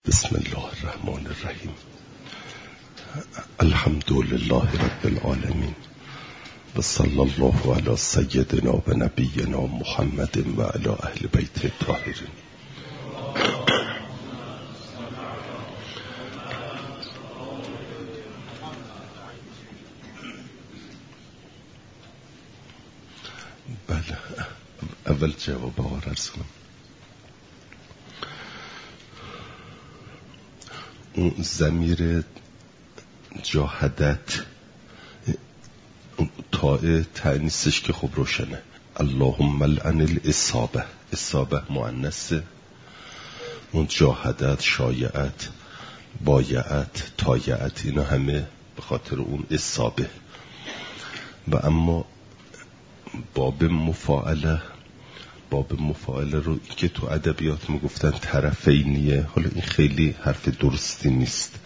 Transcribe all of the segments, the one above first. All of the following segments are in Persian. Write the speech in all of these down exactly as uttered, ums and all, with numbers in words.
بسم الله الرحمن الرحیم. الحمد لله رب العالمین و صلی الله علی سیدنا و نبینا محمد و علی اهل بیت الطاهرین. بله، اول جواب ها عرض کنم. اون ضمیر جاهدت تاء تأنیسش که خب روشنه. اللهم لعن الاصابه، اصابه مؤنثه، اون جاهدت، شایعت، بایعت، تایعت، اینا همه به خاطر اون اصابه. و اما باب مفاعله، باب مفاعله رو که تو ادبیات میگفتن طرفینیه. حالا این خیلی حرف درستی نیست،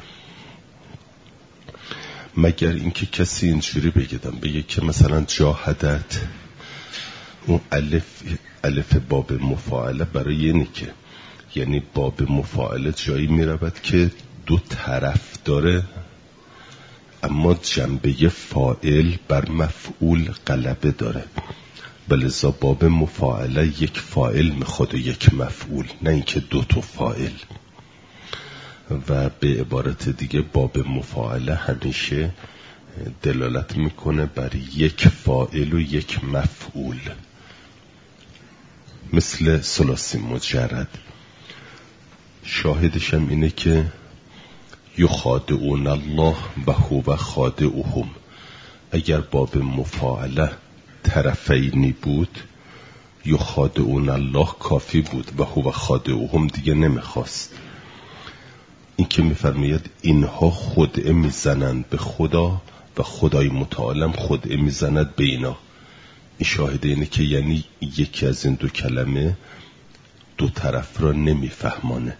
مگر اینکه کسی اینجوری بگیدم بگه که مثلا جاهدت، اون الف الف باب مفاعله برای اینه که یعنی باب مفاعله جایی میرود که دو طرف داره اما جنبه فاعل بر مفعول غلبه داره. بلذا باب مفاعله یک فاعل میخواد و یک مفعول، نه اینکه دو تا فاعل. و به عبارت دیگه باب مفاعله همیشه دلالت میکنه بر یک فاعل و یک مفعول، مثل ثلاثی مجرد. شاهدش هم اینه که یخادعون الله و هو خادعهم. اگر باب مفاعله طرفینی بود یخادعون الله کافی بود و هو خادعهم دیگه نمیخواست. این که میفرماید اینها خدعه میزنند به خدا و خدای متعالم خدعه میزند به اینا. این شاهده اینه که یعنی یکی از این دو کلمه دو طرف را نمیفهمانه.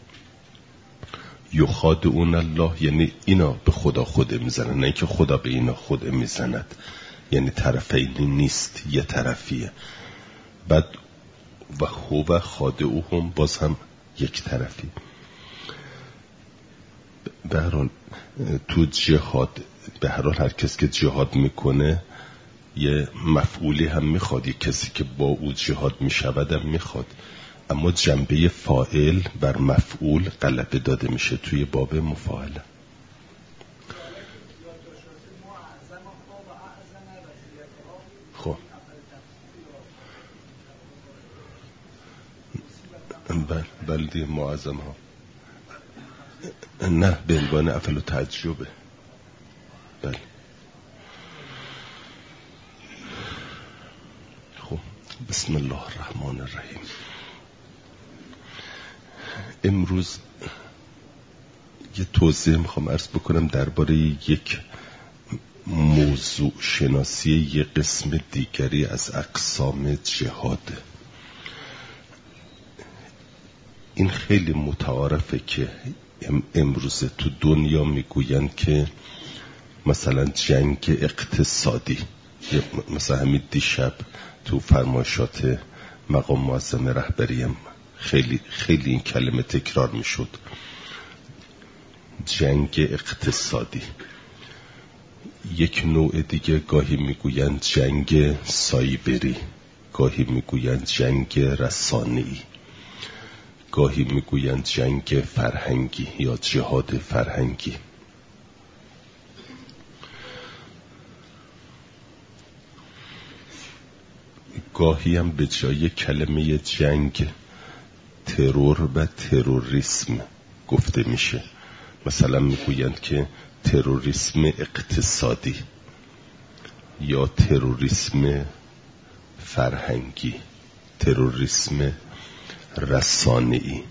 یخادعون الله یعنی اینا به خدا خدعه میزنند، نه اینکه خدا به اینا خدعه میزند. یعنی طرفینی نیست، یه طرفیه. بعد و هو خادعهم باز هم یک طرفی. به هر حال تو جهاد، به هر حال هر کس که جهاد میکنه یه مفعولی هم میخواد، یه کسی که با او جهاد میشود هم میخواد، اما جنبه فاعل بر مفعول غلبه داده میشه توی باب مفاعله. خب بل بلدی معظم ها نه به عنوان افعال و تعجبه. بله. خب بسم الله الرحمن الرحیم. امروز یه توضیح میخوام عرض بکنم درباره یک موضوع شناسی یک قسم دیگری از اقسام جهاد. این خیلی متعارفه که امروز تو دنیا میگوین که مثلا جنگ اقتصادی، مثلا همین دیشب تو فرمایشات مقام معظم رهبریم خیلی خیلی این کلمه تکرار میشد، جنگ اقتصادی. یک نوع دیگه گاهی میگوین جنگ سایبری، گاهی میگوین جنگ رسانه‌ای، گاهی میگوین جنگ فرهنگی یا جهاد فرهنگی. گاهی هم به جای کلمه جنگ ترور و تروریسم گفته میشه. مثلا میگویند که تروریسم اقتصادی یا تروریسم فرهنگی، تروریسم رسانه‌ای.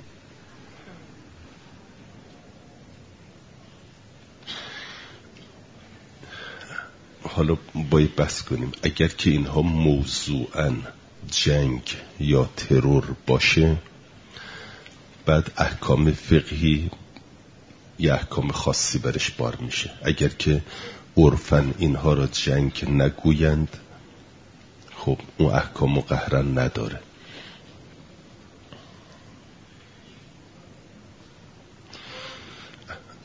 حالا باید بحث کنیم اگر که اینها موضوعاً جنگ یا ترور باشه، بعد احکام فقهی یا احکام خاصی برش بار میشه. اگر که عرفاً اینها را جنگ نگویند، خب اون احکام قهراً نداره.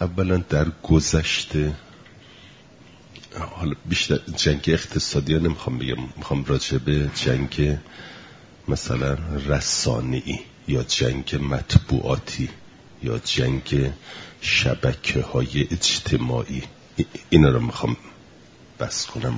اولا در گذشته، حالا بیشتر جنگ اقتصادی ها نمیخوام بگم، میخوام راجع به جنگ مثلا رسانه‌ای یا جنگ مطبوعاتی یا جنگ شبکه های اجتماعی اینا رو میخوام بحث کنم.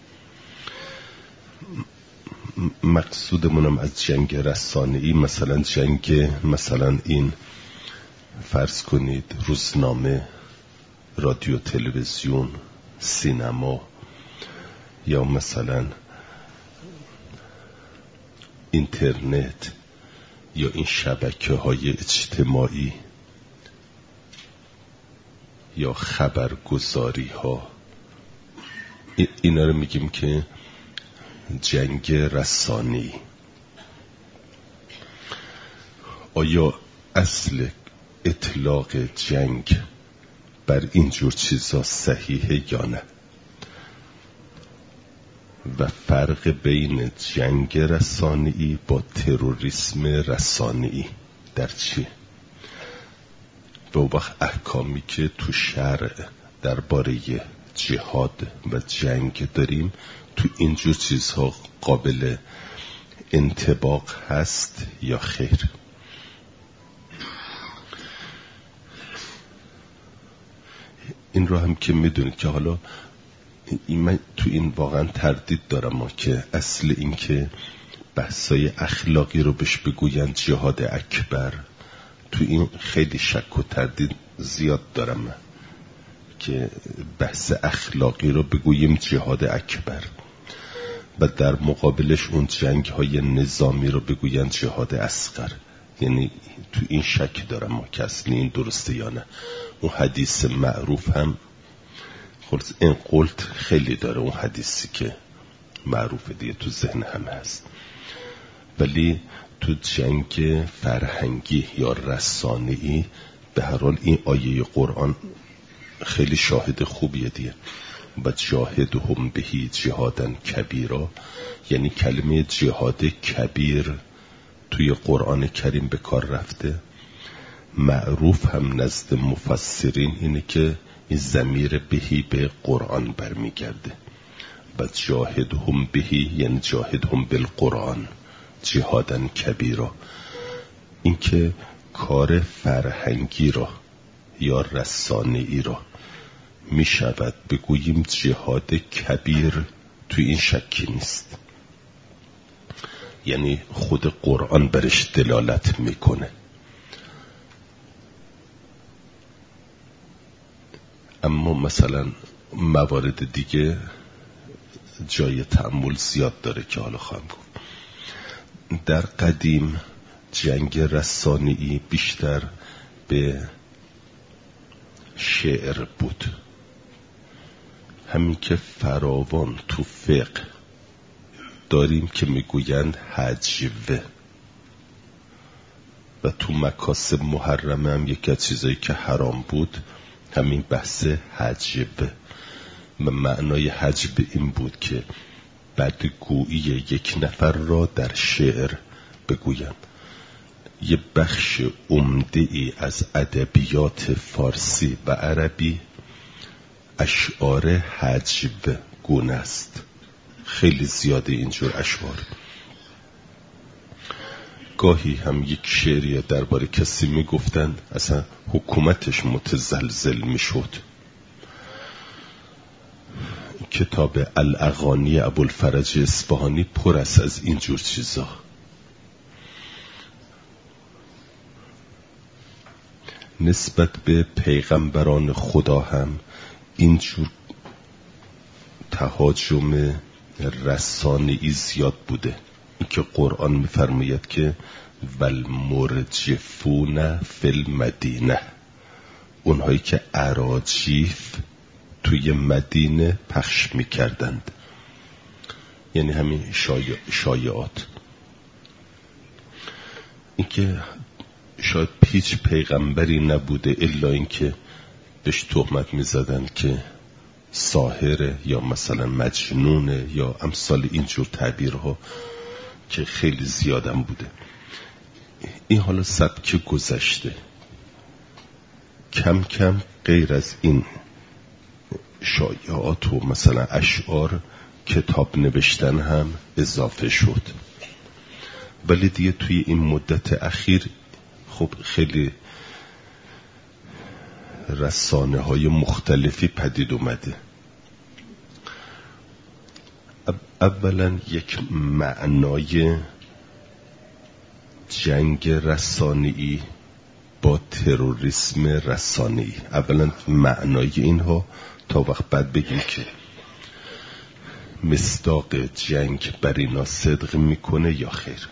مقصودمونم از جنگ رسانه‌ای مثلا جنگ مثلا این فرض کنید روزنامه، رادیو، تلویزیون، سینما، یا مثلا اینترنت یا این شبکه های اجتماعی یا خبرگزاری ها، اینا رو میگیم که جنگ رسانی. آیا اصل اطلاق جنگ بر اینجور چیزا صحیحه یا نه؟ و فرق بین جنگ رسانه‌ای با تروریسم رسانه‌ای در چی؟ و وقت احکامی که تو شرع درباره جهاد و جنگ داریم تو اینجور چیزها قابل انطباق هست یا خیر؟ این رو هم که میدونید که حالا من تو این واقعا تردید دارم ما که اصل این که بحثای اخلاقی رو بهش بگوین جهاد اکبر، تو این خیلی شک و تردید زیاد دارم من که بحث اخلاقی رو بگوییم جهاد اکبر و در مقابلش اون جنگ های نظامی رو بگوین جهاد اصغر. یعنی تو این شک دارم ما که اصلی این درسته یا نه. اون حدیث معروف هم خلاص این قلت خیلی داره، اون حدیثی که معروفه دیگه تو ذهن هم هست، ولی تو جنگ فرهنگی یا رسانه‌ای به هر حال این آیه قرآن خیلی شاهد خوبیه دیگه. و جاهدهم بهی جهادن کبیرا، یعنی کلمه جهاد کبیر توی قرآن کریم به کار رفته. معروف هم نزد مفسرین اینه که این ضمیر بهی به قرآن برمیگرده و جاهدهم بهی یعنی جاهدهم بالقرآن جهادن کبیرا. این که کار فرهنگی را یا رسانه‌ای را می شود بگوییم جهاد کبیر، تو این شکی نیست. یعنی خود قرآن برش دلالت میکنه. اما مثلا موارد دیگه جای تأمل زیاد داره که حالا خواهم گفت. در قدیم جنگ رسانه‌ای بیشتر به شعر بود، همین که فراوان تو فقه داریم که میگویند هجوه، و تو مکاسب محرمه هم یکی از چیزایی که حرام بود همین بحث هجوه. و معنای هجوه این بود که بدگویی یک نفر را در شعر بگویند. یه بخش عمده ای از ادبیات فارسی و عربی اشعار هجو گونه است، خیلی زیاده اینجور اشعار. گاهی هم یک شعری درباره کسی میگفتن اصلا حکومتش متزلزل میشد. کتاب الاغانی ابوالفرج اصفهانی پر است از اینجور چیزا. نسبت به پیغمبران خدا هم اینجور تهاجم رسانه‌ای زیاد بوده. این که قرآن می‌فرماید که والمرجفون فی المدینه، اونهایی که اراجیف توی مدینه پخش می‌کردند، یعنی همین شایع شایعات. این که شاید هیچ پیغمبری نبوده الا اینکه بهش تهمت می‌زدند که ساحره یا مثلا مجنونه یا امثال اینجور تعبیرها که خیلی زیادم بوده. این حالا سبک گذشته. کم کم غیر از این شایعات و مثلا اشعار کتاب نوشتن هم اضافه شد. ولی دیگه توی این مدت اخیر خب خیلی رسانه های مختلفی پدید اومده. اولا یک معنای جنگ رسانه‌ای با تروریسم رسانه‌ای. اولا معنای اینها تا وقت بعد بگیم که مصداق جنگ بر اینا صدق میکنه یا خیر.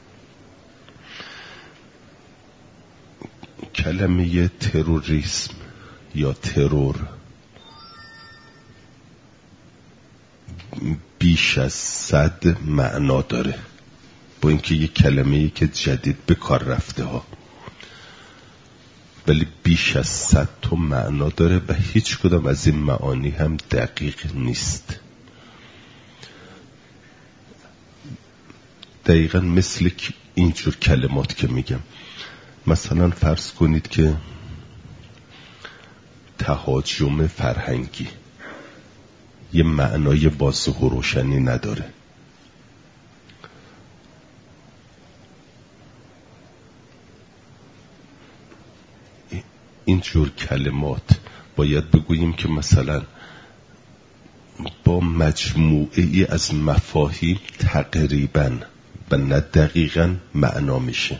کلمه تروریسم یا ترور بیش از صد معنا داره، با اینکه یک کلمه‌ای که جدید به کار رفته ها، ولی بیش از صد تا معنا داره و هیچ کدام از این معانی هم دقیق نیست. دقیقا مثل اینجور کلمات که میگم، مثلا فرض کنید که تهاجم فرهنگی یه معنای واضح و روشنی نداره. اینجور کلمات باید بگوییم که مثلا با مجموعه ای از مفاهیم تقریباً و نه دقیقاً معنا میشه.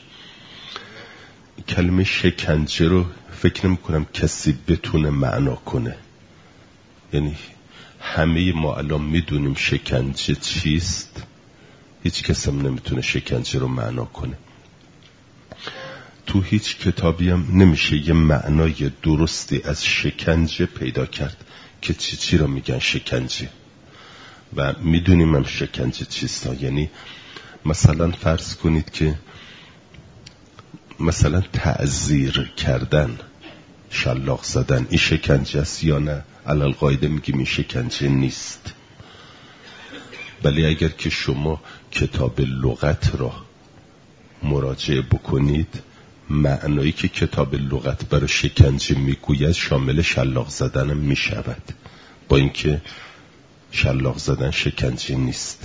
کلمه شکنجه رو فکر نمی کنم کسی بتونه معنا کنه. یعنی همه ما الان میدونیم شکنجه چیست، هیچ کس هم نمیتونه شکنجه رو معنا کنه. تو هیچ کتابی هم نمیشه یه معنای درستی از شکنجه پیدا کرد که چی چی رو میگن شکنجه و میدونیم هم شکنجه چیست. یعنی مثلا فرض کنید که مثلا تعزیر کردن، شلاق زدن، این شکنجه است یا نه؟ علل قاعده میگیم این شکنجه نیست. ولی اگر که شما کتاب لغت را مراجعه بکنید، معنایی که کتاب لغت برای شکنجه میگوید شامل شلاق زدن هم میشود، با اینکه شلاق زدن شکنجه نیست.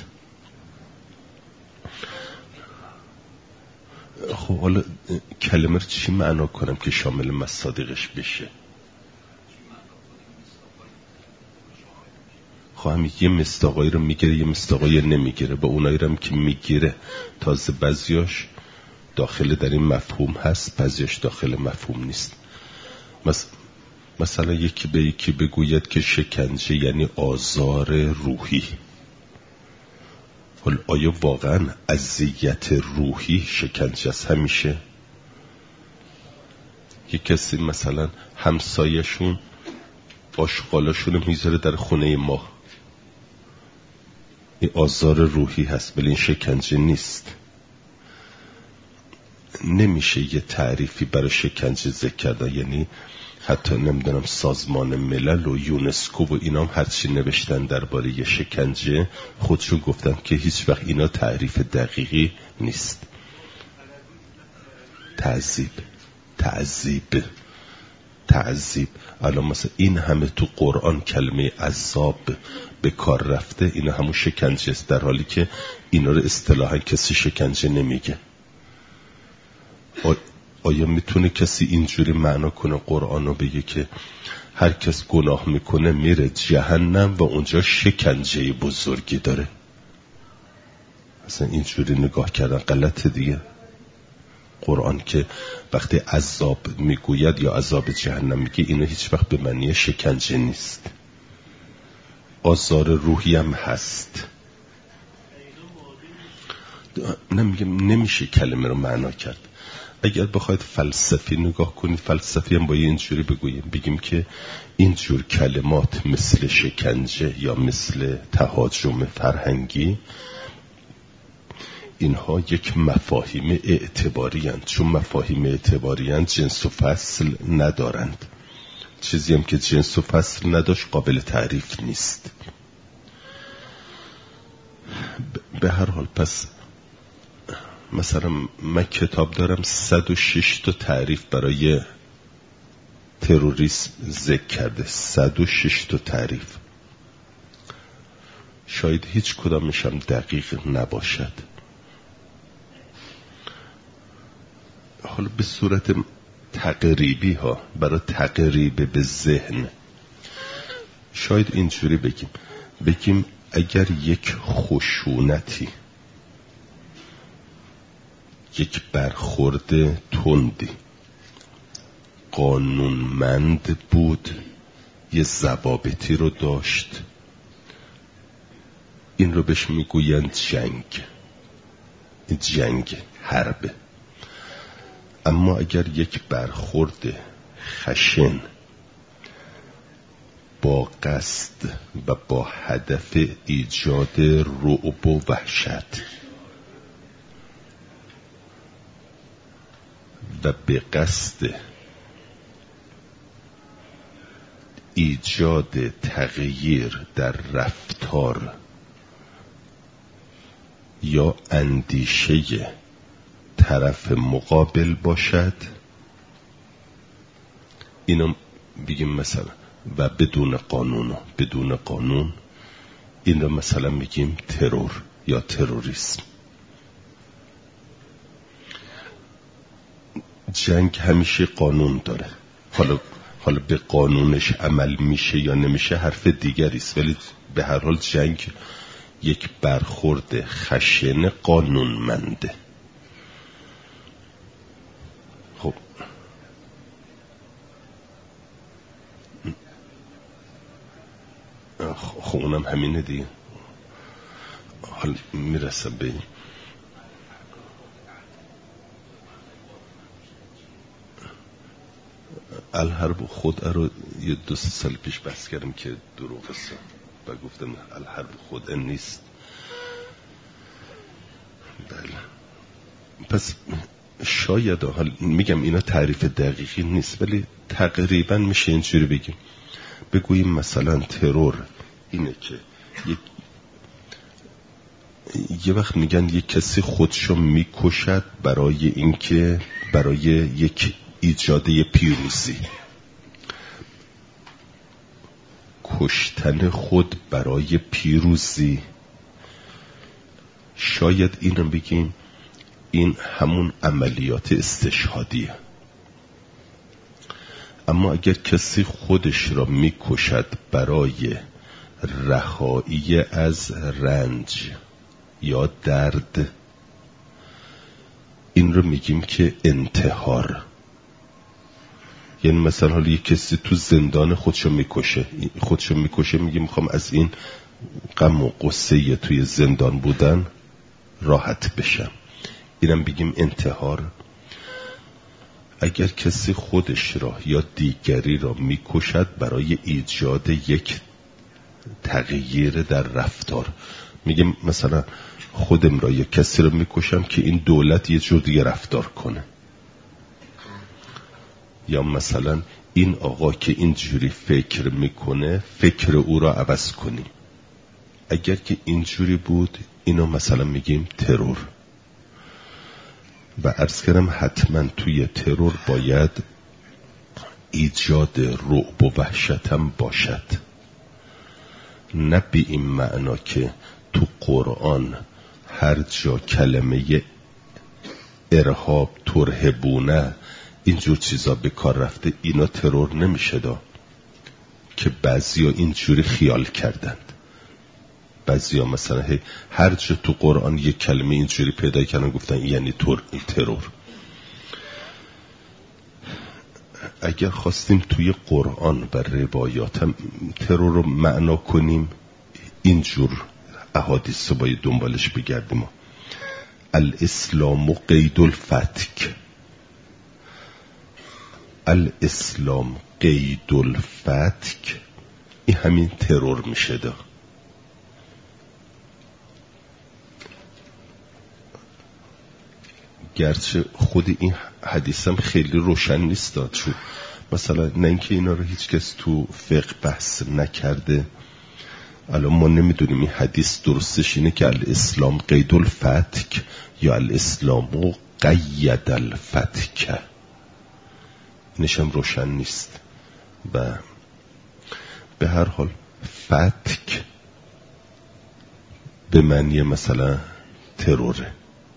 خب حالا کلمه رو چی معنا کنم که شامل مصادیقش بشه؟ خب همین یه مصداقایی رو میگیره یه مصداقایی نمیگیره. با اونایی رو هم که میگیره تازه بعضیاش داخل در این مفهوم هست، بعضیاش داخل مفهوم نیست. مثلا یکی به یکی بگوید که شکنجه یعنی آزار روحی، حالا آیا واقعا اذیت روحی شکنجه است؟ همیشه یک کسی مثلا همسایشون آشغالاشون رو میذاره در خونه ما، این آزار روحی هست ولی این شکنجه نیست. نمیشه یه تعریفی برای شکنجه ذکر کردن. یعنی حتی نمیدونم سازمان ملل و یونسکو و اینا هم هرچی نوشتن درباره شکنجه خودشون گفتن که هیچ وقت اینا تعریف دقیقی نیست. تعذیب تعذیب تعذیب الان مثلا این همه تو قرآن کلمه عذاب به کار رفته، اینا همون شکنجه است، در حالی که اینا رو اصطلاحا کسی شکنجه نمیگه. آیا میتونه کسی اینجوری معنا کنه قرآن رو، بگه که هر کس گناه میکنه میره جهنم و اونجا شکنجه بزرگی داره؟ اصلا اینجوری نگاه کردن غلطه دیگه. قرآن که وقتی عذاب میگوید یا عذاب جهنم میگه، اینو هیچ وقت به معنی شکنجه نیست. آزار روحی هم هست. نمیگم نمیشه کلمه رو معنا کرد. اگر بخواید فلسفی نگاه کنید، فلسفی هم باید اینجوری بگوییم، بگیم که اینجور کلمات مثل شکنجه یا مثل تهاجم فرهنگی، اینها یک مفاهیم اعتباری هستند. چون مفاهیم اعتباری هستند جنس و فصل ندارند. چیزی هم که جنس و فصل نداشت قابل تعریف نیست. به هر حال پس مثلا من کتاب دارم صد و شش تا تعریف برای تروریسم ذکر کرده، صد و شش تا تعریف. شاید هیچ کدامش هم دقیق نباشد. حالا به صورت تقریبی ها، برای تقریب به ذهن، شاید اینجوری بگیم بگیم اگر یک خشونتی، یک برخورد تندی قانونمند بود، یه ضوابطی رو داشت، این رو بهش میگویند جنگ، جنگ حربه. اما اگر یک برخورد خشن با قصد و با هدف ایجاد رعب و وحشت و به قصد ایجاد تغییر در رفتار یا اندیشه طرف مقابل باشد، اینو بگیم مثلا، و بدون قانون بدون قانون این رو مثلا میگیم ترور یا تروریسم. جنگ همیشه قانون داره، حالا حالا به قانونش عمل میشه یا نمیشه حرف دیگری است، ولی به هر حال جنگ یک برخورد خشن قانونمنده. خب خب اونم همینه دیگه. حالا میرسه به الحرب خود رو یه دو سه سال پیش بحث کردم که دروغ است و گفتم الحرب خود نیست. بله، پس شاید، حال میگم اینا تعریف دقیقی نیست، ولی تقریبا میشه اینجوری بگیم بگوییم مثلا ترور اینه که یک یه وقت میگن یک کسی خودشو میکشد برای اینکه برای یک ایجاد پیروزی، کشتن خود برای پیروزی. شاید این رو بگیم این همون عملیات استشهادیه. اما اگر کسی خودش را میکشد برای رهایی از رنج یا درد، این رو میگیم که انتحار. یعنی مثلا حالا یک کسی تو زندان خودشو میکشه خودشو میکشه میگه میخوام از این غم و غصه توی زندان بودن راحت بشم، اینم بگیم انتحار. اگر کسی خودش را یا دیگری را میکشد برای ایجاد یک تغییر در رفتار، میگه مثلا خودم را یا کسی را میکشم که این دولت یه جور دیگه رفتار کنه، یا مثلا این آقا که اینجوری فکر میکنه فکر او را عوض کنیم. اگر که اینجوری بود اینو مثلا میگیم ترور. و عرض کردم حتما توی ترور باید ایجاد رعب و وحشت هم باشد، نه به این معنا که تو قرآن هر جا کلمه ارهاب، ترهبونه، اینجور چیزا به کار رفته اینا ترور نمیشه دا، که بعضیا اینجوری خیال کردند. بعضیا مثلا هی هر جا تو قرآن یک کلمه اینجوری پیدا کردن گفتن یعنی ترور. اگر خواستیم توی قرآن و روایات هم ترور رو معنا کنیم، اینجور احادیث رو باید دنبالش بگردیم. الاسلام قید الفتک، الاسلام قید الفتک، این همین ترور میشه دا. گرچه خود این حدیثم خیلی روشن نیست داد، چون مثلا نه اینکه اینا رو هیچ کس تو فقه بحث نکرده، الان ما نمیدونیم این حدیث درستش اینه که الاسلام قید الفتک یا الاسلام قید الفتک، اینش هم روشن نیست. و به هر حال فتک به معنی مثلا تروره.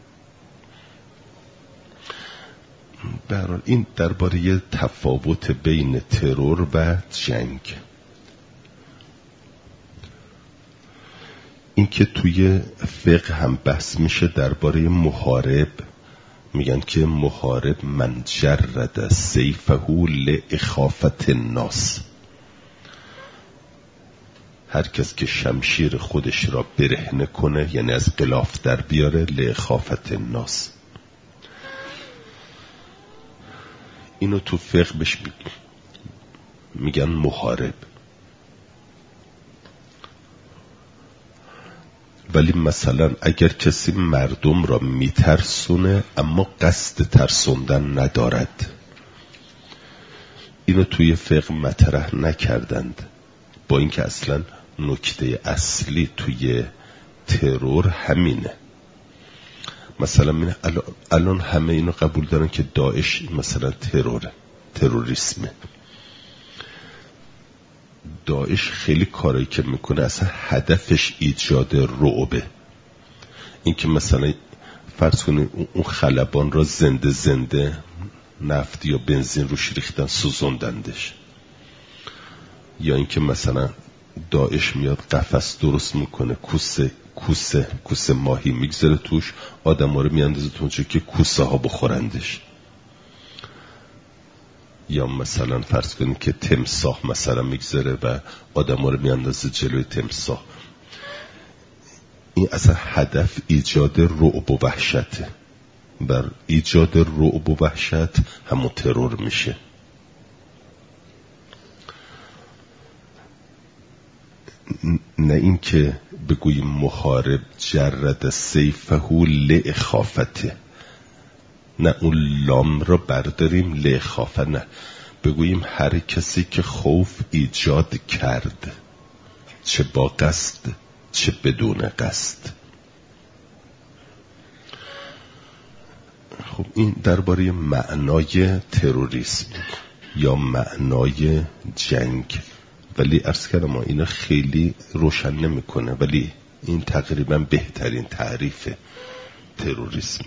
به هر حال این درباره تفاوت بین ترور و جنگ. این که توی فقه هم بحث میشه درباره محارب، میگن که محارب من جرد سیفه لاخافة الناس، هر کس که شمشیر خودش را برهنه کنه، یعنی از غلاف در بیاره، لاخافة الناس. اینو تو فقه بهش میگن محارب. ولی مثلا اگر کسی مردم را میترسونه اما قصد ترسوندن ندارد، اینو توی فقه مطرح نکردند، با اینکه اصلا نکته اصلی توی ترور همینه. مثلا من الان همه اینو قبول دارن که داعش مثلا تروره، تروریسمه. داعش خیلی کارایی که میکنه اصلا هدفش ایجاد رعبه. این که مثلا فرض کنید اون خلبان را زنده زنده نفت یا بنزین روش ریختن سوزوندندش، یا اینکه مثلا داعش میاد قفس درست میکنه، کوسه کوسه کوسه ماهی میگذاره توش، آدم ها رو میاندازه تو اونجا که کوسه ها بخورندش. یا مثلا فرض کنید که تمساح مثلا میگذاره و آدم ها رو میاندازه جلوی تمساح. این اصلا هدف ایجاد رعب و وحشته. بر ایجاد رعب و وحشت همون ترور میشه. نه این که بگوییم محارب جرد سیفه لاخافته، نه اون لام را برداریم لاخافه، نه بگوییم هر کسی که خوف ایجاد کرد، چه با قصد چه بدون قصد. خب این درباره معنای تروریسم یا معنای جنگ. ولی عرض کردم ما اینا خیلی روشن نمیکنه، ولی این تقریبا بهترین تعریف تروریسم.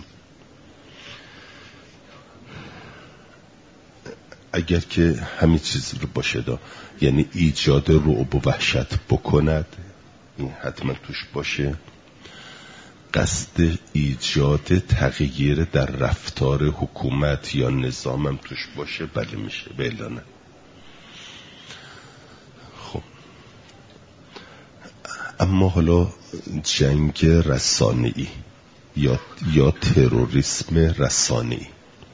اگر که همین چیز رو باشه دا، یعنی ایجاد رعب و وحشت بکند، این حتما توش باشه. قصد ایجاد تغییر در رفتار حکومت یا نظام هم توش باشه، بله میشه، بله نه. خب اما حالا جنگ رسانه‌ای یا یا تروریسم رسانه‌ای،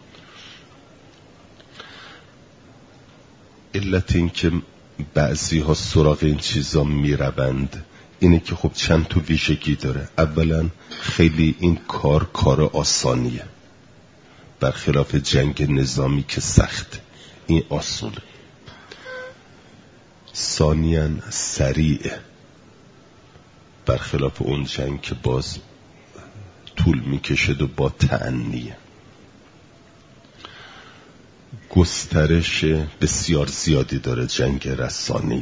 علت این که بعضی ها سراغ این چیزا می روند اینه که خب چند تا ویژگی داره. اولا خیلی این کار کار آسانیه، برخلاف جنگ نظامی که سخت، این آسونه. ثانیاً سریعه، برخلاف اون جنگ که باز طول میکشد و با تأنیه. گسترش بسیار زیادی داره جنگ رسانه‌ای،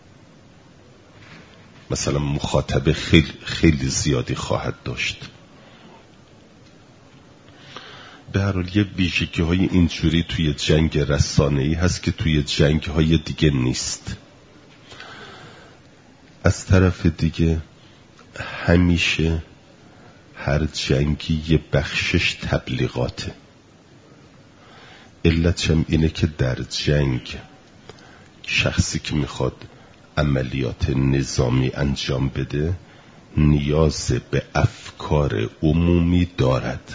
مثلا مخاطب خیلی خیلی زیادی خواهد داشت. به هر حال یه ویژگی های اینجوری توی جنگ رسانه‌ای هست که توی جنگ های دیگه نیست. از طرف دیگه همیشه هر جنگی یه بخشش تبلیغاته. علتش هم اینه که در جنگ شخصی که میخواد عملیات نظامی انجام بده نیاز به افکار عمومی دارد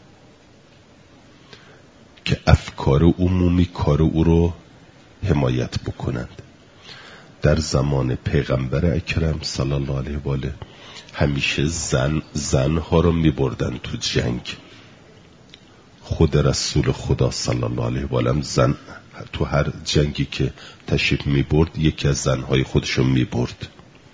که افکار عمومی کار او رو حمایت بکنند. در زمان پیغمبر اکرم صلی الله علیه و آله همیشه زن زنها رو میبردن تو جنگ. خود رسول خدا صلی الله علیه و آله زن تو هر جنگی که تشریف میبرد یکی از زنهای خودشو میبرد.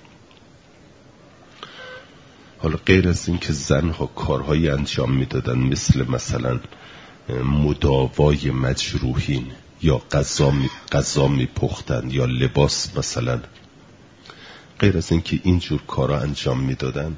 حالا غیر از این که زنها کارهایی انجام میدادن مثل مثلا مداوای مجروحین یا غذا می غذا میپختن یا لباس مثلا. غیر از اینکه اینجور کارا انجام میدادن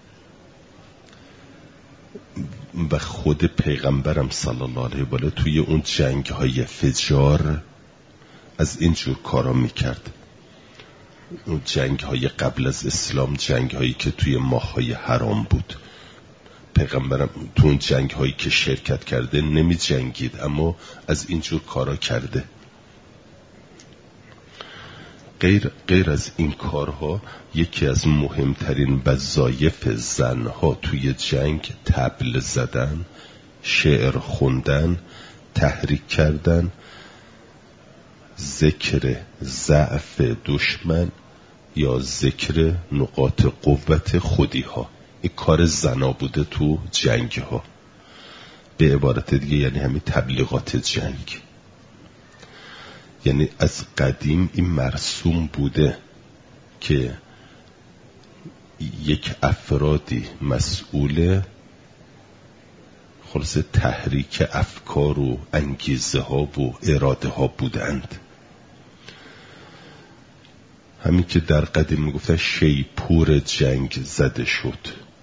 و خود پیغمبرم صلی الله علیه و آله توی اون جنگ های فجار از اینجور کارا میکرد. اون جنگ های قبل از اسلام، جنگ هایی که توی ماه های حرام بود، پیغمبرم تو اون جنگ هایی که شرکت کرده نمی جنگید، اما از اینجور کارا کرده. غیر, غیر از این کارها یکی از مهمترین وظایف زنها توی جنگ طبل زدن، شعر خوندن، تحریک کردن، ذکر ضعف دشمن یا ذکر نقاط قوت خودی ها. این کار زنا بوده تو جنگ ها. به عبارت دیگه یعنی همین تبلیغات جنگ. یعنی از قدیم این مرسوم بوده که یک افرادی مسئول خلاص تحریک افکار و انگیزه ها و اراده ها بودند. همین که در قدیم میگفتن شیپور جنگ زده شد.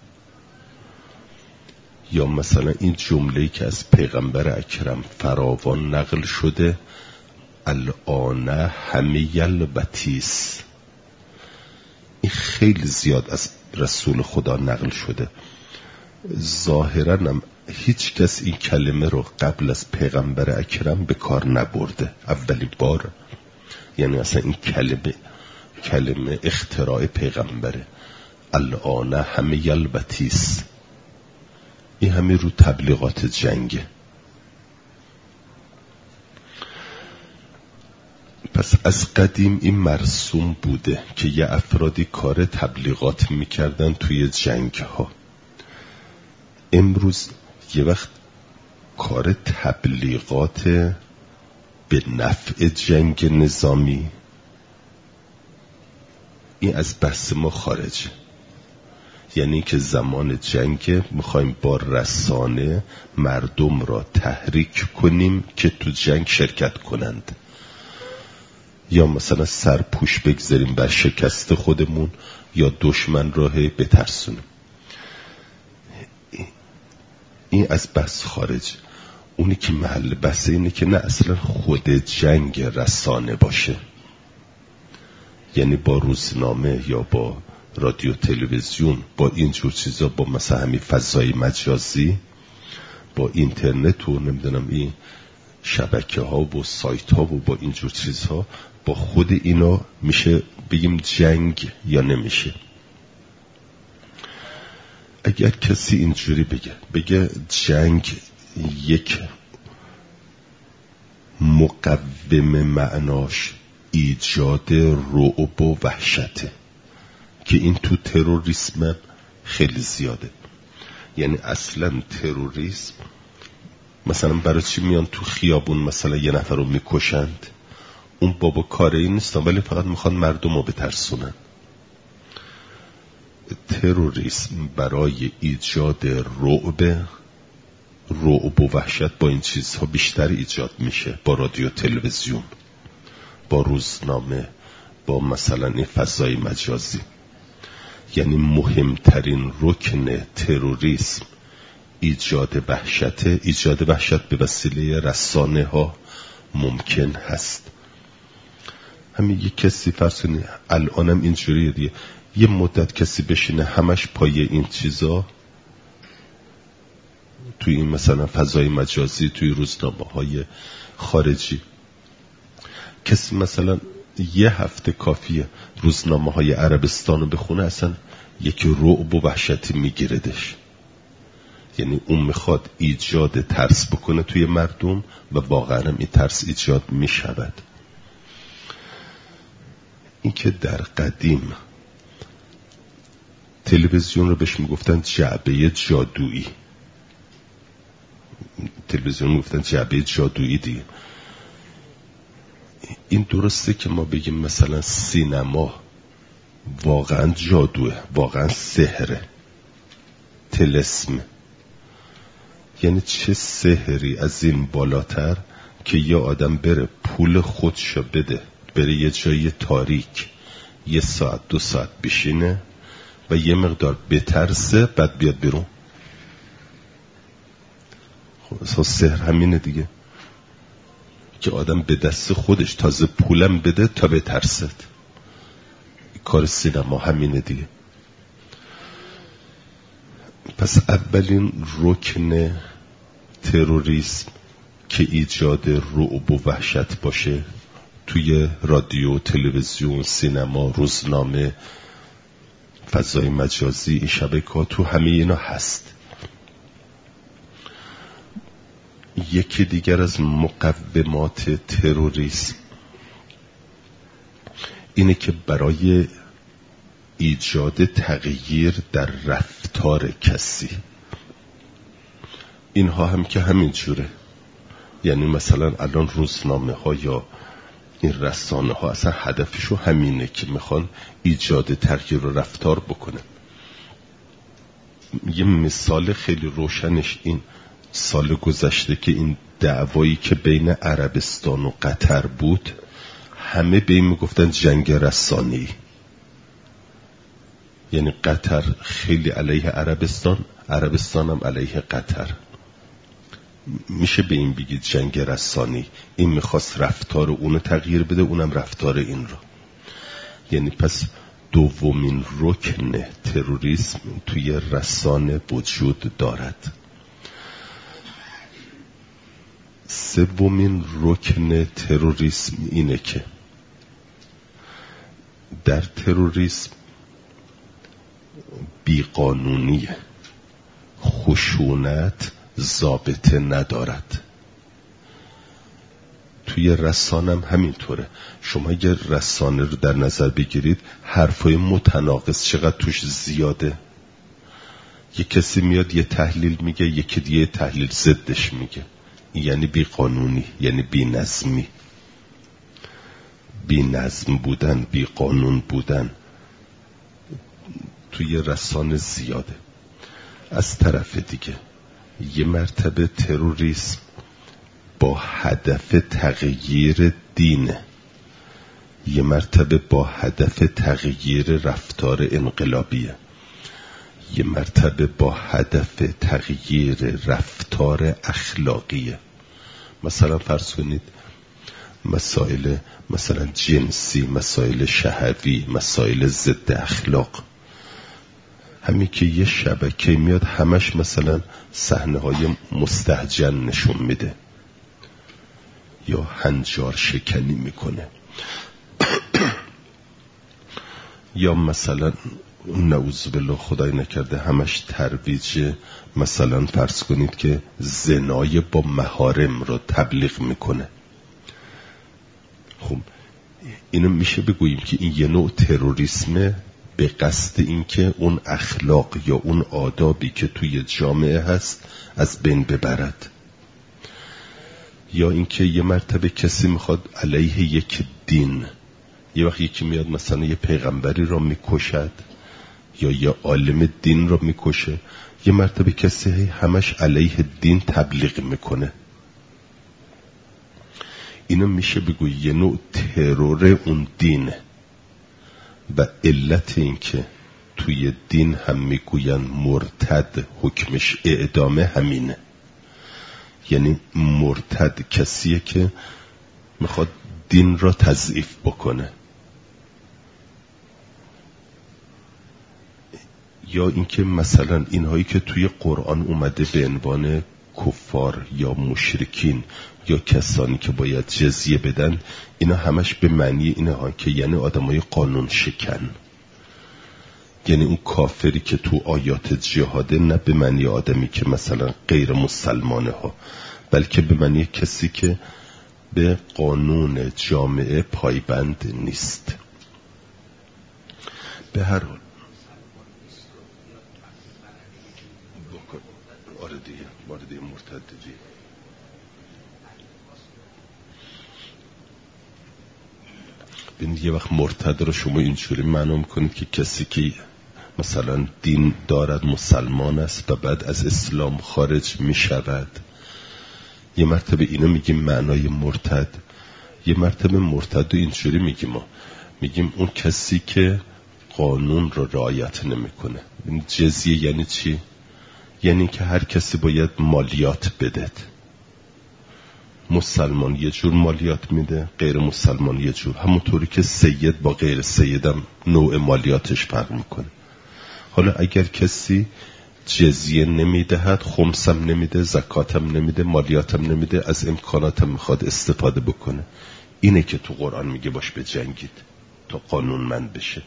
یا مثلا این جمله‌ای که از پیغمبر اکرم فراوان نقل شده، الان همی البتیس، این خیلی زیاد از رسول خدا نقل شده. ظاهراً هم هیچ کس این کلمه رو قبل از پیغمبر اکرم به کار نبرده، اولین بار. یعنی اصلا این کلمه کلمه اختراع پیغمبره. الان همی البتیس، این همه رو تبلیغات جنگه. پس از قدیم این مرسوم بوده که یه افرادی کار تبلیغات میکردن توی جنگ ها. امروز یه وقت کار تبلیغات به نفع جنگ نظامی، این از بحث ما خارجه. یعنی که زمان جنگ میخوایم با رسانه مردم را تحریک کنیم که تو جنگ شرکت کنند، یا مثلا سرپوش بگذاریم بر شکست خودمون یا دشمن را بترسونیم. این از بحث خارج. اونی که محل بحث اینه که نه، اصلا خود جنگ رسانه باشه. یعنی با روزنامه یا با رادیو تلویزیون، با اینجور چیزا، با مثلا همین فضای مجازی، با اینترنت و نمیدونم این شبکه ها و سایت ها و با اینجور چیزها، با خود اینا میشه بگیم جنگ یا نمیشه؟ اگر کسی اینجوری بگه بگه جنگ یک مقوم معناش ایجاد رعب و وحشته، که این تو تروریسم خیلی زیاده. یعنی اصلا تروریسم مثلا برای چی میان تو خیابون مثلا یه نفر رو میکشند؟ اون بابا کار این نیستن، ولی فقط میخوان مردم رو بترسونن. تروریسم برای ایجاد رعب رعب و وحشت با این چیزها بیشتر ایجاد میشه، با رادیو تلویزیون، با روزنامه، با مثلا این فضای مجازی. یعنی مهمترین رکن تروریسم ایجاد وحشت. ایجاد وحشت به وسیله رسانه ها ممکن هست. همین یک کسی فرض کنید الانم اینجوریه دیگه، یه مدت کسی بشینه همش پای این چیزا توی این مثلا فضای مجازی، توی روزنامه های خارجی، کسی مثلا یه هفته کافیه روزنامه های عربستان رو بخونه، اصلا یک رعب و وحشتی میگیردش. یعنی اون میخواد ایجاد ترس بکنه توی مردم و واقعا هم این ترس ایجاد میشود. این که در قدیم تلویزیون رو بهش میگفتن جعبه جادویی، تلویزیون میگفتن جعبه جادویی دیگه. این درسته که ما بگیم مثلا سینما واقعا جادوه، واقعا سحره، طلسم. یعنی چه سحری از این بالاتر که یه آدم بره پول خودشو بده بره یه جای تاریک یه ساعت دو ساعت بشینه و یه مقدار بترسه بعد بیاد بیرون؟ خب اساس سحر همینه دیگه، که آدم به دست خودش تازه پولم بده تا بترسد. کار سینما همینه دیگه. پس اولین رکن تروریسم که ایجاد رعب و وحشت باشه توی رادیو، تلویزیون، سینما، روزنامه، فضای مجازی، این شبکه‌ها تو همه اینا هست. یکی دیگر از مقومات تروریسم اینه که برای ایجاد تغییر در رفتار کسی، اینها هم که همین جوره، یعنی مثلا الان روزنامه ها یا این رسانه ها اصلا هدفشو همینه که میخوان ایجاد تغییر و رفتار بکنن. یه مثال خیلی روشنش این سال گذشته که این دعوایی که بین عربستان و قطر بود، همه به این میگفتن جنگ رسانی، یعنی قطر خیلی علیه عربستان، عربستان هم علیه قطر. میشه به این بگید جنگ رسانی. این میخواست رفتار اونو تغییر بده، اونم رفتار این رو. یعنی پس دومین رکن تروریسم توی رسانه وجود دارد. سومین رکن تروریسم اینه که در تروریسم بیقانونیه، خشونت ضابطه ندارد. توی رسانه هم همینطوره. شما اگر رسانه رو در نظر بگیرید، حرفای متناقض چقدر توش زیاده. یک کسی میاد یه تحلیل میگه، یکی دیگه تحلیل ضدش میگه. یعنی بی قانونی، یعنی بی نظمی. بی نظم بودن، بی قانون بودن توی رسانه زیاده. از طرف دیگه یه مرتبه تروریسم با هدف تغییر دینه، یه مرتبه با هدف تغییر رفتار انقلابیه، یه مرتبه با هدف تغییر رفتار اخلاقیه. مثلا فرض کنید مسائل مثلا جنسی، مسائل شهوی، مسائل ضد اخلاق، همین که یه شبکه میاد همش مثلا صحنه های مستهجن نشون میده یا هنجار شکنی میکنه یا مثلا نعوذ بالله خدای نکرده همش ترویج، مثلا فرض کنید که زنای با محارم رو تبلیغ میکنه. خب اینو میشه بگوییم که این یه نوع تروریسمه به قصد این که اون اخلاق یا اون آدابی که توی جامعه هست از بین ببرد. یا اینکه یه مرتبه کسی میخواد علیه یک دین، یه وقت یکی میاد مثلا یه پیغمبری رو میکشد یا یه عالم دین رو میکشه، یه مرتبه کسی همش علیه دین تبلیغ میکنه. اینو میشه بگوی یه نوع ترور اون دینه. و علت این که توی دین هم میگوین مرتد حکمش اعدامه همینه. یعنی مرتد کسیه که میخواد دین را تضعیف بکنه. یا اینکه مثلا اینهایی که توی قرآن اومده به عنوان کفار یا مشرکین یا کسانی که باید جزیه بدن، اینا همش به معنی اینه ها که یعنی آدمای قانون شکن. یعنی اون کافری که تو آیات جهاده نه به معنی آدمی که مثلا غیر مسلمانه ها، بلکه به معنی کسی که به قانون جامعه پایبند نیست. به هر حال آره دیگه وارد مرتد دیگه. ببینید یه وقت مرتد رو شما اینجوری معنا میکنید که کسی که مثلا دین دارد، مسلمان است و بعد از اسلام خارج میشود، یه مرتبه اینو میگیم معنای مرتد، یه مرتبه مرتد و اینجوری میگیم ما میگیم اون کسی که قانون رو رعایت نمیکنه. جزیه یعنی چی؟ یعنی که هر کسی باید مالیات بده. مسلمان یه جور مالیات میده، غیر مسلمان یه جور، همونطوری که سید با غیر سیدم نوع مالیاتش فرق میکنه. حالا اگر کسی جزیه نمیدهد، خمسم نمیده، زکاتم نمیده، مالیاتم نمیده، از امکاناتم میخواد استفاده بکنه، اینه که تو قرآن میگه باش به جنگید تا قانونمند بشه.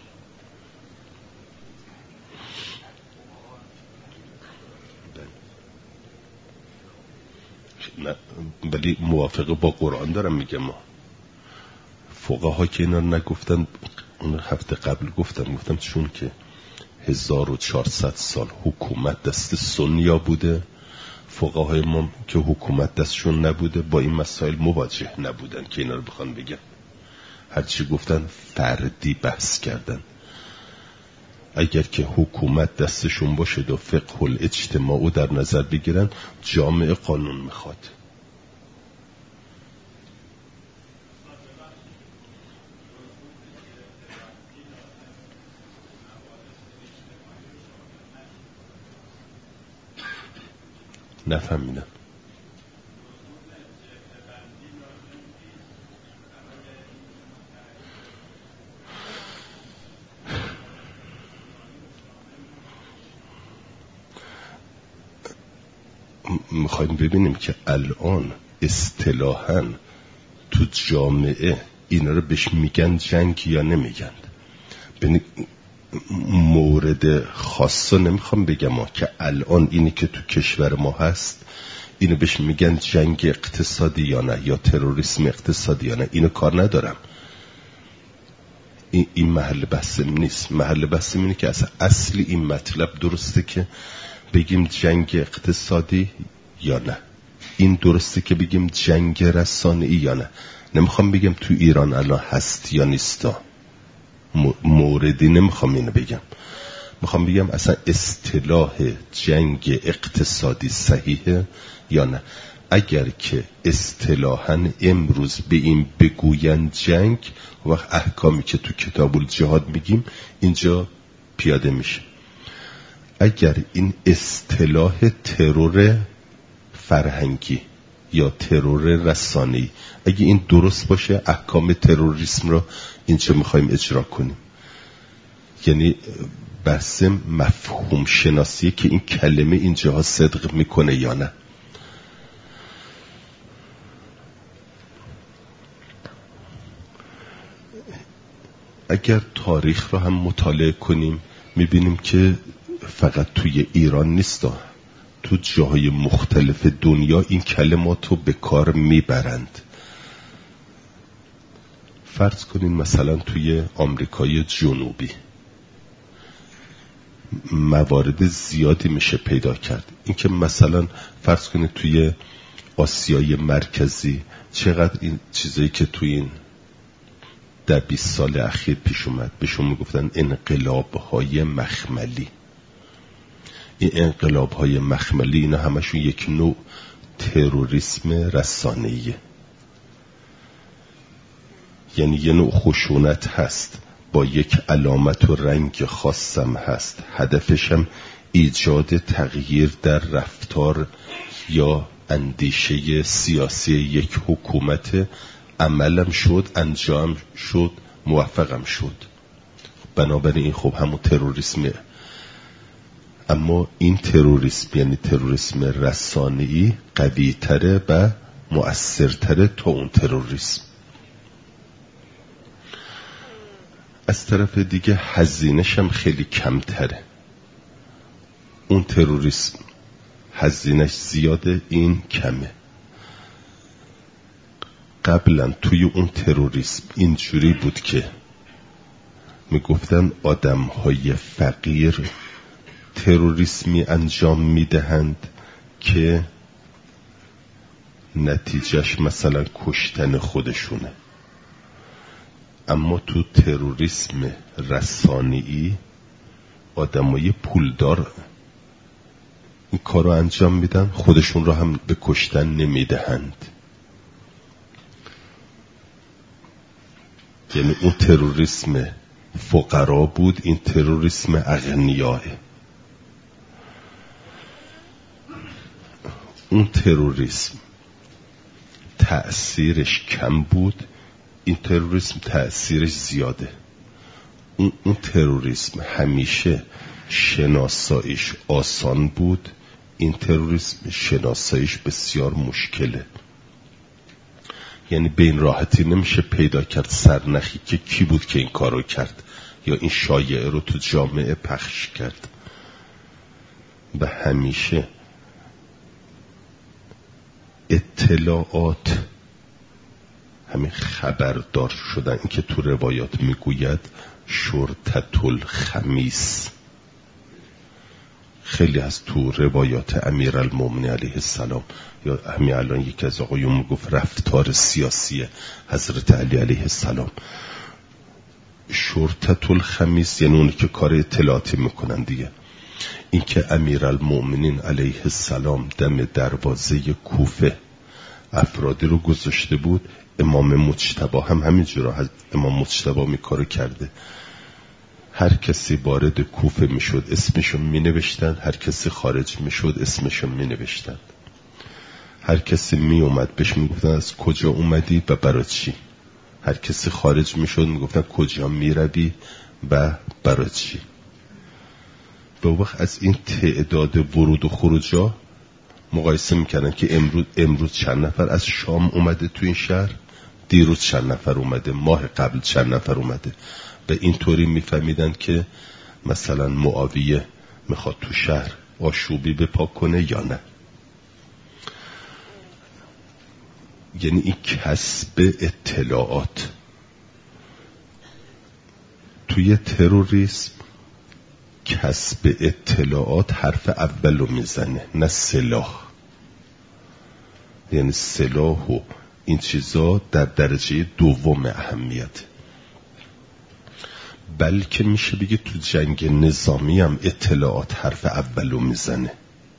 نه ولی موافقه با قرآن دارم میگم. ما فقها که اینا نگفتن، اون هفته قبل گفتم گفتم چون که هزار و چهارصد سال حکومت دست سنیا بوده، فقهای ما که حکومت دستشون نبوده با این مسائل مواجه نبودن که اینا رو بخوان بگن. هرچی گفتن فردی بحث کردن. اگر که حکومت دستشون باشه و فقه الاجتماع در نظر بگیرن، جامعه قانون میخواد. نفهمیدم. میخوایم ببینیم که الان اصطلاحاً تو جامعه اینا رو بهش میگن جنگ یا نمیگن. ببین مورد خاصه نمیخوام بگم ما که الان اینی که تو کشور ما هست اینو بهش میگن جنگ اقتصادی یا نه، یا تروریسم اقتصادی یا نه، اینو کار ندارم. این, این محل بحثم نیست. محل بحثم اینه که اصلا اصلی این مطلب درسته که بگیم جنگ اقتصادی یا نه، این درسته که بگیم جنگ رسانه‌ای یا نه. نمیخوام بگم تو ایران الان هست یا نیستا، موردی نمیخوام اینو بگم. میخوام بگم اصلا اصطلاح جنگ اقتصادی صحیحه یا نه. اگر که اصطلاحاً امروز به این بگوین جنگ، وقت احکامی که تو کتاب الجهاد میگیم اینجا پیاده میشه. اگر این اصطلاح ترور فرهنگی یا ترور رسانه‌ای اگه این درست باشه، احکام تروریسم رو اینجا میخوایم اجرا کنیم. یعنی بحث مفهوم شناسیه که این کلمه اینجاها صدق میکنه یا نه. اگر تاریخ رو هم مطالعه کنیم میبینیم که فقط توی ایران نیست، تو جاهای مختلف دنیا این کلمات رو به کار میبرند. فرض کنین مثلا توی آمریکای جنوبی موارد زیادی میشه پیدا کرد. این که مثلا فرض کنین توی آسیای مرکزی چقدر این چیزایی که توی این در بیست سال اخیر پیش اومد بهشون میگفتن انقلاب‌های مخملی. این انقلاب‌های مخملی اینا همشون یک نوع تروریسم رسانه‌ایه. یعنی یه نوع خشونت هست با یک علامت و رنگ خاصم هست، هدفش هم ایجاد تغییر در رفتار یا اندیشه سیاسی یک حکومت. عملم شد، انجام شد، موفقم شد. بنابراین این خب همون تروریسمه. اما این تروریسم یعنی تروریسم رسانه‌ای قوی تره و مؤثرتره تا اون تروریسم. از طرف دیگه هزینه‌ش هم خیلی کمتره. اون تروریسم هزینه‌ش زیاده، این کمه. قبلا توی اون تروریسم اینجوری بود که میگفتن آدم‌های فقیر تروریسمی انجام میدهند که نتیجهش مثلا کشتن خودشونه. اما تو تروریسم رسانه‌ای آدمای پولدار این کار رو انجام میدن، خودشون رو هم به کشتن نمیدهند. یعنی اون تروریسم فقرا بود، این تروریسم اغنیاه. اون تروریسم تأثیرش کم بود، این تروریسم تأثیرش زیاده. اون, اون تروریسم همیشه شناساییش آسان بود، این تروریسم شناساییش بسیار مشکله. یعنی به این راحتی نمیشه پیدا کرد سرنخی که کی بود که این کارو کرد یا این شایعه رو تو جامعه پخش کرد. و همیشه اطلاعات، همین خبردار شدن، این که تو روایات میگوید شرطة الخمیس، خیلی از تو روایات امیرالمومنین علیه السلام، یا همین الان یکی از آقایون میگفت رفتار سیاسی حضرت علی علیه السلام، شرطة الخمیس یعنی اونی که کار اطلاعاتی میکنن دیگه. این که امیرالمومنین علیه السلام دم دروازه کوفه افرادی رو گذاشته بود، امام مجتبی هم همینجورا، امام مجتبی می کارو کرده، هر کسی وارد کوفه میشد اسمشون می نوشتن، هر کسی خارج میشد اسمشون می نوشتن، هر کسی می اومد بهش می گفتن از کجا اومدی و برای چی، هر کسی خارج میشد می گفتن کجا می روی و برای چی. به وقت از این تعداد ورود و خروجا مقایسه میکردن که امروز امروز چند نفر از شام اومده تو این شهر، دیروز چند نفر اومده، ماه قبل چند نفر اومده. و اینطوری میفهمیدن که مثلا معاویه میخواد تو شهر آشوبی بپا کنه یا نه. یعنی این کسب اطلاعات توی تروریسم، کسب اطلاعات حرف اولو میزنه، نه سلاح. یعنی سلاح و این چیزا در درجه دوم اهمیت، بلکه میشه بگه تو جنگ نظامی هم اطلاعات حرف اولو میزنه.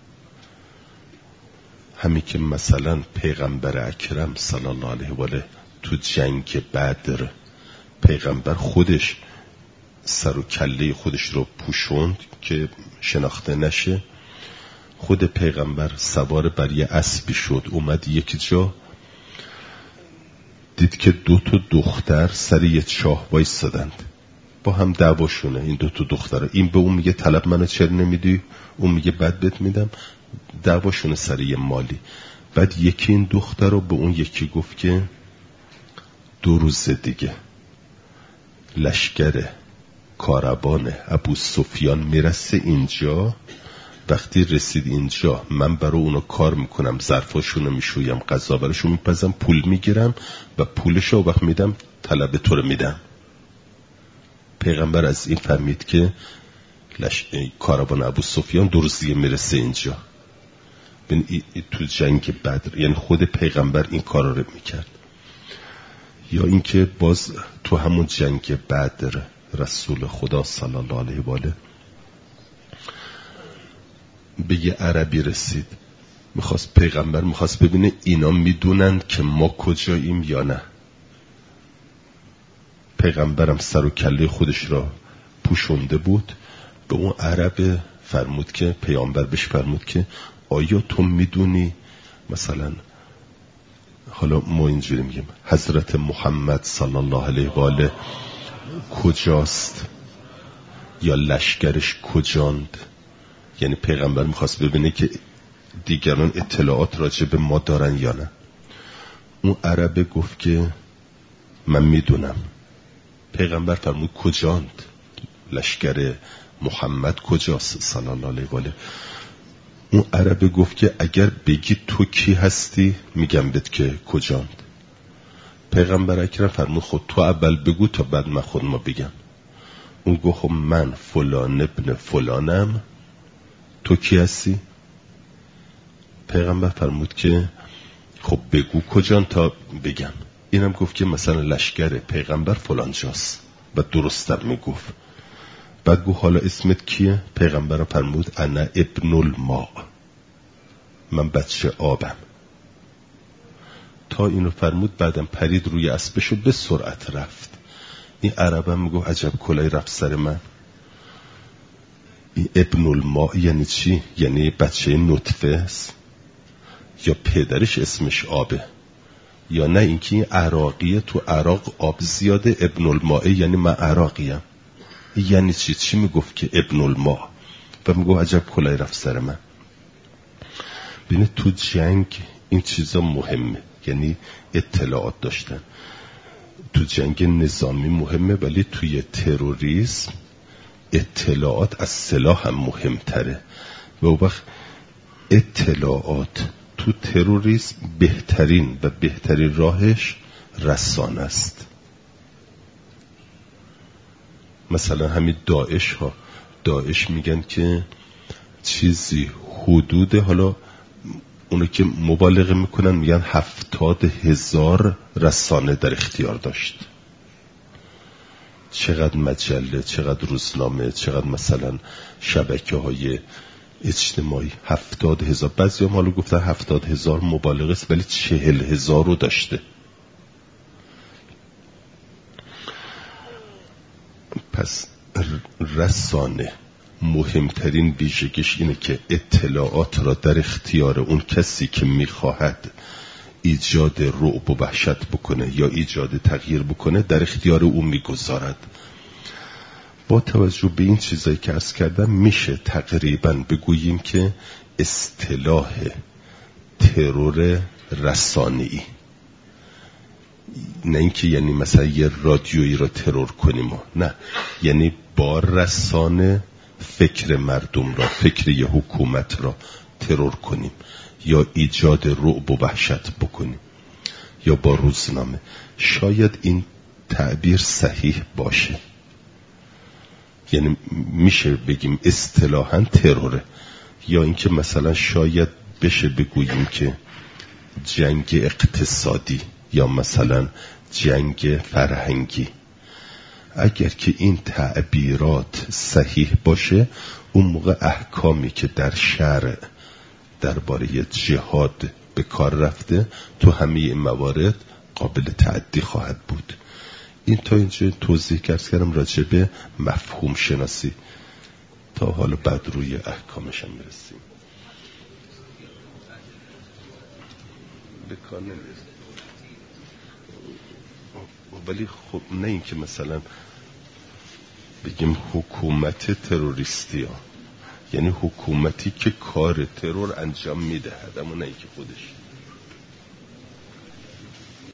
همین که مثلا پیغمبر اکرم صلی الله علیه و آله تو جنگ بدر پیغمبر خودش سر و کله خودش رو پوشوند که شناخته نشه. خود پیغمبر سوار بر یه اسبی شد، اومد یک جا دید که دو تا دختر سر یه چاه وایسادند، با هم دعواشونه این دو تا دختر، این به اون میگه طلب منو چرا نمیدی، اون میگه بعد بهت میدم، دعواشونه سر یه مالی. بعد یکی این دختر رو به اون یکی گفت که دو روز دیگه لشکر کاروان ابو سفیان میرسه اینجا، وقتی رسید اینجا من برای اونو کار میکنم، ظرفاشونو میشویم، غذا براشون میپزم، پول میگیرم و پولشو وقت میدم، طلب تو رو میدم. پیغمبر از این فهمید که لش... کاروان ابو سفیان دو روز دیگه میرسه اینجا. ببین ای... ای تو جنگ بدر یعنی خود پیغمبر این کارا رو میکرد. یا اینکه باز تو همون جنگ بدر رسول خدا صلی الله علیه و آله به یه عربی رسید، میخواست پیغمبر میخواست ببینه اینا میدونند که ما کجاییم یا نه. پیغمبرم سر و کله خودش را پوشونده بود، به اون عرب فرمود که پیامبر بهش فرمود که آیا تو میدونی مثلا، حالا ما اینجوری میگیم حضرت محمد صلی الله علیه و آله کجاست یا لشکرش کجاند. یعنی پیغمبر میخواست ببینه که دیگران اطلاعات راجع به ما دارن یا نه. اون عربه گفت که من میدونم. پیغمبر فرمود کجاند، لشکر محمد کجاست صلی الله علیه و آله. اون عربه گفت که اگر بگی تو کی هستی میگم بهت که کجاند. پیغمبر اکرم فرمود خود تو اول بگو تا بعد من خود ما بگم. اون گفت خب من فلان ابن فلانم، تو کی هستی؟ پیغمبر فرمود که خب بگو کجان تا بگم. اینم گفت که مثلا لشکر پیغمبر فلان جاست و درستم میگفت. بعد گفت حالا اسمت کیه؟ پیغمبر فرمود انا ابن الماء، من بچه آبم. تا اینو فرمود بعدم پرید روی اسبش و به سرعت رفت. این عربم میگو عجب کلای رفت سر من. این ابن الماء یعنی چی؟ یعنی بچه نطفه است یا پدرش اسمش آبه، یا نه اینکه این عراقیه، تو عراق آب زیاده، ابن الماء یعنی من عراقیم. یعنی چی؟ چی میگفت که ابن الماء؟ و میگو عجب کلای رفت سر من. بینه تو جنگ این چیزا مهمه، یعنی اطلاعات داشتن. تو جنگ نظامی مهمه، ولی توی تروریسم اطلاعات از سلاح هم مهمتره. و اون وقت اطلاعات تو تروریسم بهترین و بهترین راهش رسانه است. مثلا همین داعش ها، داعش میگن که چیزی حدود، حالا اونو که مبالغه میکنن میگن هفتاد هزار رسانه در اختیار داشت. چقدر مجله، چقدر روزنامه، چقدر مثلا شبکه های اجتماعی. هفتاد هزار. بعضی هم حالا گفتن هفتاد هزار مبالغه است، ولی چهل هزار رو داشته. پس رسانه مهمترین ویژگیش اینه که اطلاعات را در اختیار اون کسی که میخواهد ایجاد رعب و وحشت بکنه یا ایجاد تغییر بکنه در اختیار اون میگذارد. با توجه به این چیزایی که عرض کردم میشه تقریبا بگوییم که اصطلاح ترور رسانه‌ای، نه اینکه یعنی مثلا یه رادیویی رو ترور کنیم، نه، یعنی با رسانه فکر مردم را، فکر یه حکومت را ترور کنیم یا ایجاد رعب و وحشت بکنیم، یا با روزنامه. شاید این تعبیر صحیح باشه، یعنی میشه بگیم اصطلاحاً تروره. یا اینکه مثلا شاید بشه بگوییم که جنگ اقتصادی یا مثلا جنگ فرهنگی. اگر که این تعبیرات صحیح باشه، اون موقع احکامی که در شرع درباره جهاد به کار رفته تو همه این موارد قابل تعدی خواهد بود. این تا اینجا توضیح کردم راجع به مفهوم شناسی، تا حالا بعد روی احکامش هم میرسیم. بکار نمیرسیم، ولی خب نه این که مثلا بگیم حکومت تروریستی ها، یعنی حکومتی که کار ترور انجام میدهد، اما نه این که خودش